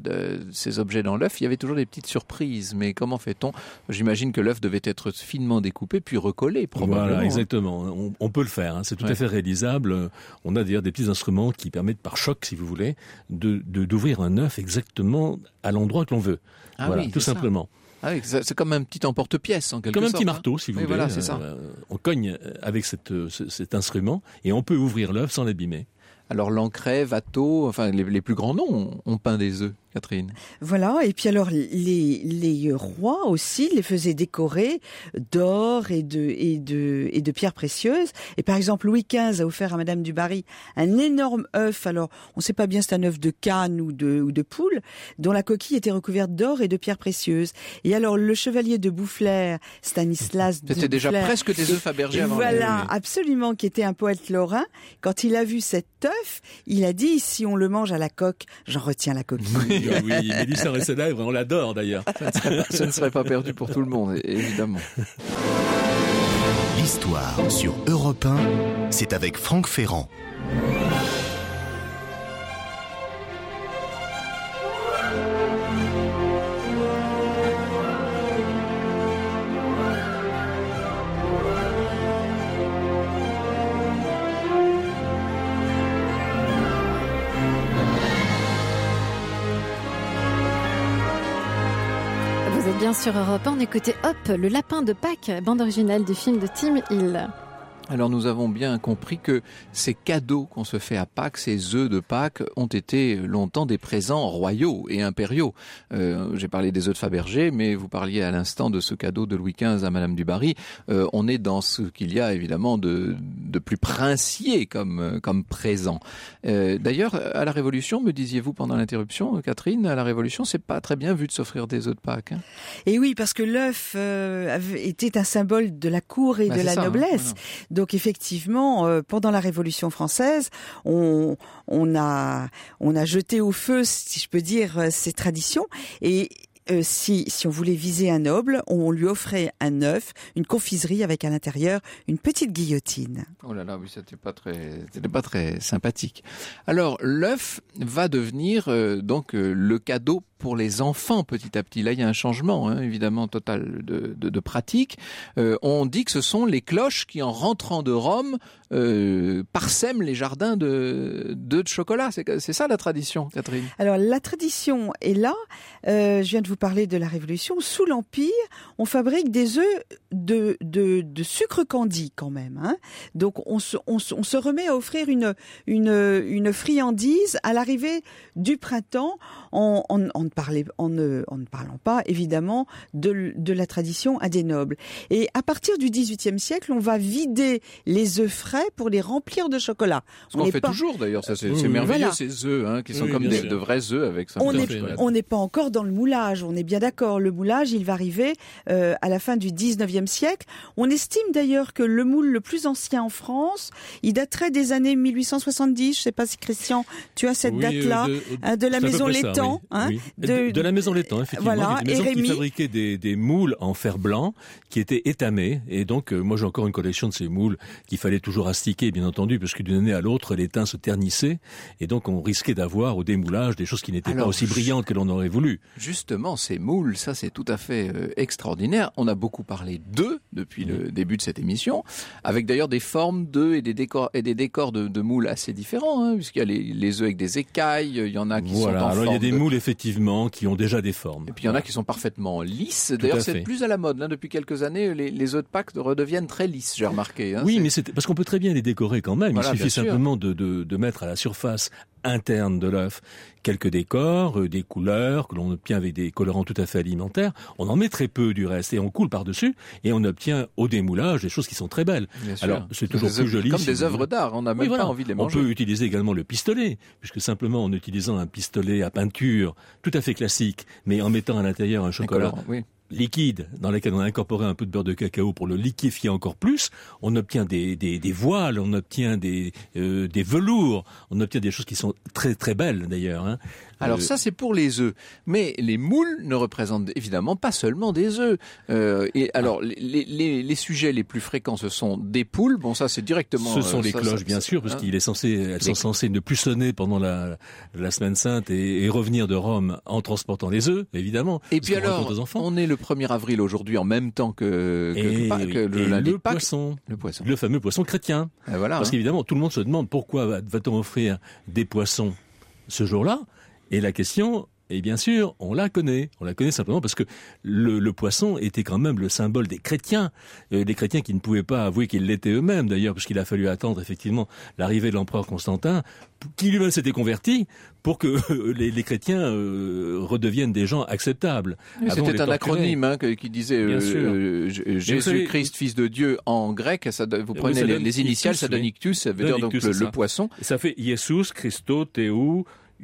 ces objets dans l'œuf? Il y avait toujours des petites surprises, mais comment fait-on? J'imagine que l'œuf devait être finement découpé puis recollé, probablement. Voilà, exactement. On peut le faire, hein. C'est tout à fait réalisable. On a d'ailleurs des petits instruments qui permettent par choc, si vous voulez, d'ouvrir un œuf exactement à l'endroit que l'on veut. Ah voilà, oui, tout simplement. Ah oui, c'est comme un petit emporte-pièce en quelque sorte. Comme un petit marteau, si vous voulez. Voilà, c'est ça. On cogne avec cet instrument et on peut ouvrir l'œuf sans l'abîmer. Alors Lancret, Watteau, enfin les plus grands noms ont peint des œufs, Catherine. Voilà, et puis alors les rois aussi les faisaient décorer d'or et de pierres précieuses. Et par exemple, Louis XV a offert à Madame du Barry un énorme œuf. Alors, on ne sait pas bien si c'est un œuf de cane ou de poule, dont la coquille était recouverte d'or et de pierres précieuses. Et alors, le chevalier de Boufflers, Stanislas de C'était déjà presque des œufs Fabergé avant. Voilà, absolument, qui était un poète lorrain. Quand il a vu cet œuf, il a dit, si on le mange à la coque, j'en retiens la coquille. Oui, Mélissa et ses lèvres, on l'adore d'ailleurs. Ça ne serait pas perdu pour tout le monde, évidemment. L'histoire sur Europe 1, c'est avec Franck Ferrand. Vous êtes bien sur Europe 1, on écoutait Hop, le lapin de Pâques, bande originale du film de Tim Hill. Alors nous avons bien compris que ces cadeaux qu'on se fait à Pâques, ces œufs de Pâques, ont été longtemps des présents royaux et impériaux. J'ai parlé des œufs de Fabergé, mais vous parliez à l'instant de ce cadeau de Louis XV à Madame du Barry. On est dans ce qu'il y a évidemment de plus princier comme présent. D'ailleurs, à la Révolution, me disiez-vous pendant l'interruption, Catherine, à la Révolution, c'est pas très bien vu de s'offrir des œufs de Pâques. Hein. Et oui, parce que l'œuf était un symbole de la cour et de la noblesse. Voilà. Donc effectivement, pendant la Révolution française, on a jeté au feu, si je peux dire, ces traditions. Et si on voulait viser un noble, on lui offrait un œuf, une confiserie avec à l'intérieur une petite guillotine. Oh là là, oui, c'était pas très sympathique. Alors l'œuf va devenir donc le cadeau pour les enfants petit à petit. Là, il y a un changement, évidemment, total de pratique. On dit que ce sont les cloches qui, en rentrant de Rome, parsèment les jardins de chocolat. C'est ça la tradition, Catherine? Alors la tradition est là. Je viens de vous parler de la Révolution. Sous l'Empire, on fabrique des œufs de sucre candi quand même. Donc on se remet à offrir une friandise à l'arrivée du printemps en ne parlant pas évidemment de la tradition à des nobles. Et à partir du XVIIIe siècle, on va vider les œufs frais pour les remplir de chocolat. Ce qu'on fait toujours d'ailleurs, ça c'est merveilleux, voilà. Ces œufs qui sont comme de vrais œufs avec ça. On n'est pas encore dans le moulage, on est bien d'accord. Le moulage, il va arriver à la fin du XIXe siècle. On estime d'ailleurs que le moule le plus ancien en France, il daterait des années 1870. Je ne sais pas si Christian, tu as cette date-là, de la maison Létang. De la maison Létang, effectivement. Voilà. Des maisons qui fabriquaient des moules en fer blanc qui étaient étamés. Et donc, moi j'ai encore une collection de ces moules qu'il fallait toujours astiquer, bien entendu, parce que d'une année à l'autre, l'étain se ternissait. Et donc, on risquait d'avoir au démoulage des choses qui n'étaient pas aussi brillantes que l'on aurait voulu. Justement, ces moules, ça c'est tout à fait extraordinaire. On a beaucoup parlé d'œufs depuis le début de cette émission, avec d'ailleurs des formes d'œufs et des décors de moules assez différents, puisqu'il y a les œufs avec des écailles, il y en a qui sont en alors forme. Il y a des moules effectivement qui ont déjà des formes. Et puis il y en a qui sont parfaitement lisses. D'ailleurs, c'est plus à la mode. Depuis quelques années, les œufs de Pâques redeviennent très lisses, j'ai remarqué. Oui, mais c'est parce qu'on peut très bien les décorer quand même. Voilà, il suffit simplement de mettre à la surface interne de l'œuf quelques décors, des couleurs que l'on obtient avec des colorants tout à fait alimentaires. On en met très peu du reste et on coule par-dessus et on obtient au démoulage des choses qui sont très belles. Alors c'est toujours plus joli. Comme des œuvres d'art, on n'a même pas envie de les manger. On peut utiliser également le pistolet, puisque simplement en utilisant un pistolet à peinture tout à fait classique, mais en mettant à l'intérieur un chocolat liquide dans lequel on a incorporé un peu de beurre de cacao pour le liquéfier encore plus, on obtient des voiles, on obtient des velours, on obtient des choses qui sont très très belles d'ailleurs. Alors ça c'est pour les œufs, mais les moules ne représentent évidemment pas seulement des œufs. Alors les sujets les plus fréquents ce sont des poules. Bon ça c'est directement. Ce sont les cloches bien sûr, parce elles sont censées ne plus sonner pendant la semaine sainte et revenir de Rome en transportant les œufs évidemment. Et puis alors on est le 1er avril aujourd'hui en même temps que le lundi de Pâques. Le fameux poisson chrétien. Voilà, parce qu'évidemment tout le monde se demande pourquoi va-t-on offrir des poissons ce jour-là. Et la question, et bien sûr, on la connaît simplement parce que le poisson était quand même le symbole des chrétiens, des chrétiens qui ne pouvaient pas avouer qu'ils l'étaient eux-mêmes d'ailleurs, puisqu'il a fallu attendre effectivement l'arrivée de l'empereur Constantin, qui lui-même s'était converti, pour que les chrétiens redeviennent des gens acceptables. Oui, c'était un acronyme qui disait Jésus-Christ, fils de Dieu en grec. Vous prenez les initiales, ça donne ictus, ça veut dire donc le poisson. Ça fait Jesus Christo Théou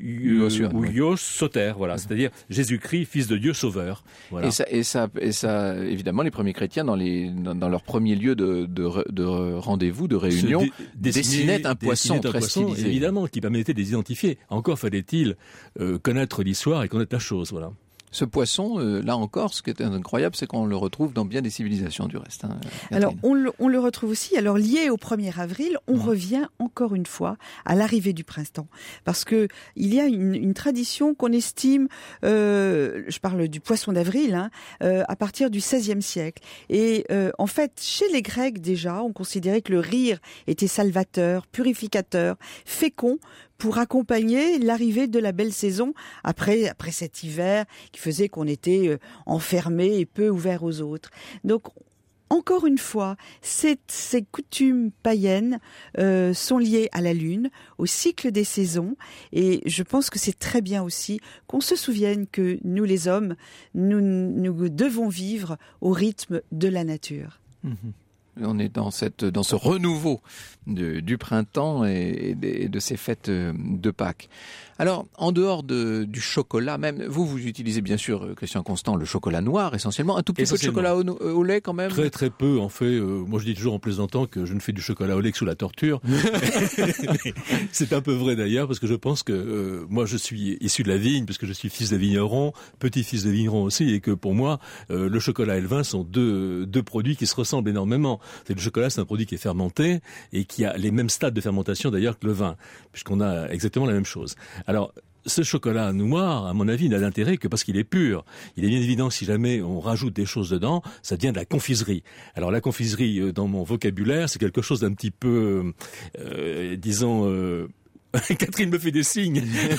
Ios Soter, voilà, c'est-à-dire Jésus-Christ, fils de Dieu, sauveur. Voilà. Et ça, évidemment, les premiers chrétiens dans leur premier lieu de rendez-vous, de réunion, dessinaient un poisson très stylisé. Évidemment, qui permettait de les identifier. Encore fallait-il connaître l'histoire et connaître la chose, voilà. Ce poisson, là encore, ce qui est incroyable, c'est qu'on le retrouve dans bien des civilisations du reste. Alors, on le retrouve aussi. Alors, lié au 1er avril, on revient encore une fois à l'arrivée du printemps. Parce que il y a une tradition qu'on estime, je parle du poisson d'avril, à partir du XVIe siècle. Et en fait, chez les Grecs déjà, on considérait que le rire était salvateur, purificateur, fécond, pour accompagner l'arrivée de la belle saison après cet hiver qui faisait qu'on était enfermé et peu ouvert aux autres. Donc, encore une fois, ces coutumes païennes sont liées à la lune, au cycle des saisons, et je pense que c'est très bien aussi qu'on se souvienne que nous les hommes, nous devons vivre au rythme de la nature. On est dans ce renouveau du printemps et de ces fêtes de Pâques. Alors, en dehors du chocolat même, vous utilisez bien sûr, Christian Constant, le chocolat noir essentiellement, un tout petit peu de chocolat au lait quand même. Très très peu en fait. Moi je dis toujours en plaisantant que je ne fais du chocolat au lait que sous la torture. C'est un peu vrai d'ailleurs parce que je pense que moi je suis issu de la vigne parce que je suis fils de vigneron, petit-fils de vigneron aussi, et que pour moi le chocolat et le vin sont deux produits qui se ressemblent énormément. Le chocolat c'est un produit qui est fermenté et qui a les mêmes stades de fermentation d'ailleurs que le vin, puisqu'on a exactement la même chose. Alors, ce chocolat noir, à mon avis, n'a d'intérêt que parce qu'il est pur. Il est bien évident que si jamais on rajoute des choses dedans, ça devient de la confiserie. Alors la confiserie, dans mon vocabulaire, c'est quelque chose d'un petit peu, disons... Catherine me fait des signes.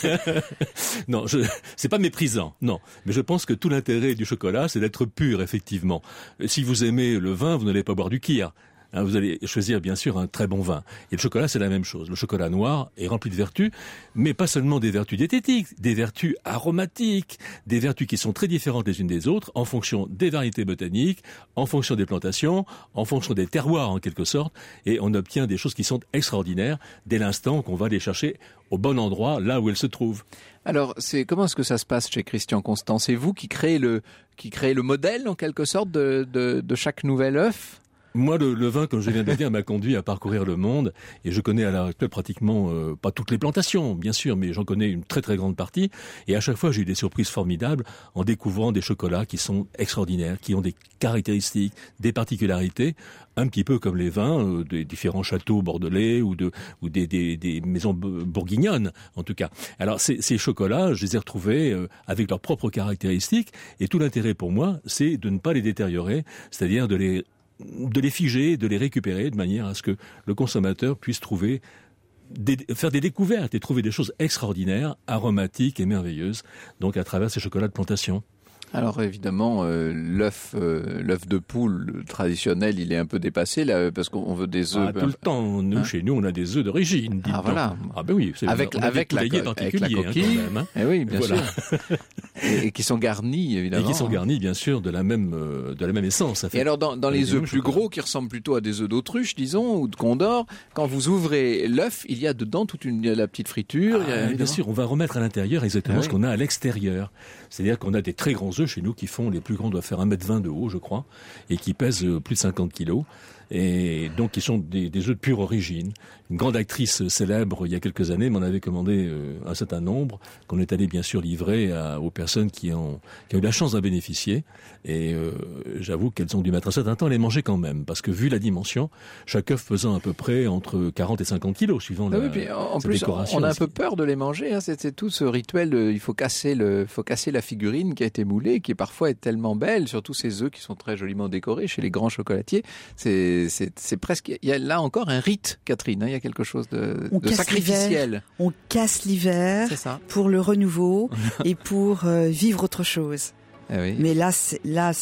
Non, c'est pas méprisant, non. Mais je pense que tout l'intérêt du chocolat, c'est d'être pur, effectivement. Si vous aimez le vin, vous n'allez pas boire du kir. Vous allez choisir bien sûr un très bon vin. Et le chocolat, c'est la même chose. Le chocolat noir est rempli de vertus, mais pas seulement des vertus diététiques, des vertus aromatiques, des vertus qui sont très différentes les unes des autres en fonction des variétés botaniques, en fonction des plantations, en fonction des terroirs en quelque sorte, et on obtient des choses qui sont extraordinaires dès l'instant qu'on va les chercher au bon endroit, là où elles se trouvent. Alors, comment est-ce que ça se passe chez Christian Constant? C'est vous qui créez le modèle en quelque sorte de chaque nouvel œuf? Moi, le vin, comme je viens de le dire, m'a conduit à parcourir le monde et je connais à l'heure actuelle pratiquement, pas toutes les plantations, bien sûr, mais j'en connais une très très grande partie et à chaque fois, j'ai eu des surprises formidables en découvrant des chocolats qui sont extraordinaires, qui ont des caractéristiques, des particularités, un petit peu comme les vins des différents châteaux bordelais ou des maisons bourguignonnes, en tout cas. Alors, ces chocolats, je les ai retrouvés avec leurs propres caractéristiques et tout l'intérêt pour moi, c'est de ne pas les détériorer, c'est-à-dire de les figer, de les récupérer de manière à ce que le consommateur puisse faire des découvertes et trouver des choses extraordinaires, aromatiques et merveilleuses, donc à travers ces chocolats de plantation. Alors évidemment, l'œuf de poule traditionnel, il est un peu dépassé là, parce qu'on veut des œufs. Tout le temps, chez nous, on a des œufs d'origine. Ah voilà. Ah ben oui, avec la coquille, quand même. Eh oui, bien sûr. Et qui sont garnis évidemment. Et qui sont garnis bien sûr de la même essence. Et alors dans les œufs plus gros, qui ressemblent plutôt à des œufs d'autruche, disons, ou de condor, quand vous ouvrez l'œuf, il y a dedans la petite friture. Bien sûr, on va remettre à l'intérieur exactement ce qu'on a à l'extérieur. C'est-à-dire qu'on a des très grands œufs chez nous qui font, les plus grands doivent faire 1,20 m de haut, je crois, et qui pèsent plus de 50 kilos. Et donc, qui sont des œufs de pure origine. Une grande actrice célèbre, il y a quelques années, m'en avait commandé un certain nombre, qu'on est allé bien sûr livrer aux personnes qui ont eu la chance d'en bénéficier. Et j'avoue qu'elles ont dû mettre un certain temps à les manger quand même, parce que vu la dimension, chaque œuf pesant à peu près entre 40 et 50 kilos, suivant la décoration. On a un peu peur de les manger. Hein. C'est tout ce rituel. Il faut casser la figurine qui a été moulée, qui parfois est tellement belle, surtout ces œufs qui sont très joliment décorés chez les grands chocolatiers. C'est presque. Il y a là encore un rite, Catherine. Hein, il y a quelque chose de sacrificiel. On casse l'hiver pour le renouveau et pour vivre autre chose. Ah oui. Mais là, c'est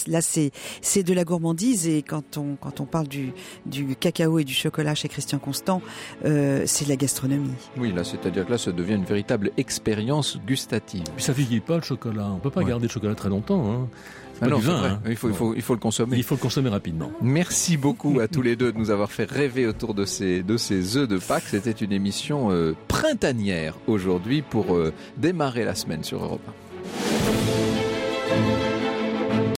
de la gourmandise et quand on parle du cacao et du chocolat chez Christian Constant, c'est de la gastronomie. Oui, là, c'est-à-dire que là, ça devient une véritable expérience gustative. Puis ça vieillit pas le chocolat. On peut pas garder le chocolat très longtemps. Hein. Ah non, vin, hein. Il faut le consommer. Il faut le consommer rapidement. Merci beaucoup à tous les deux de nous avoir fait rêver autour de ces œufs de Pâques. C'était une émission printanière aujourd'hui pour démarrer la semaine sur Europe 1.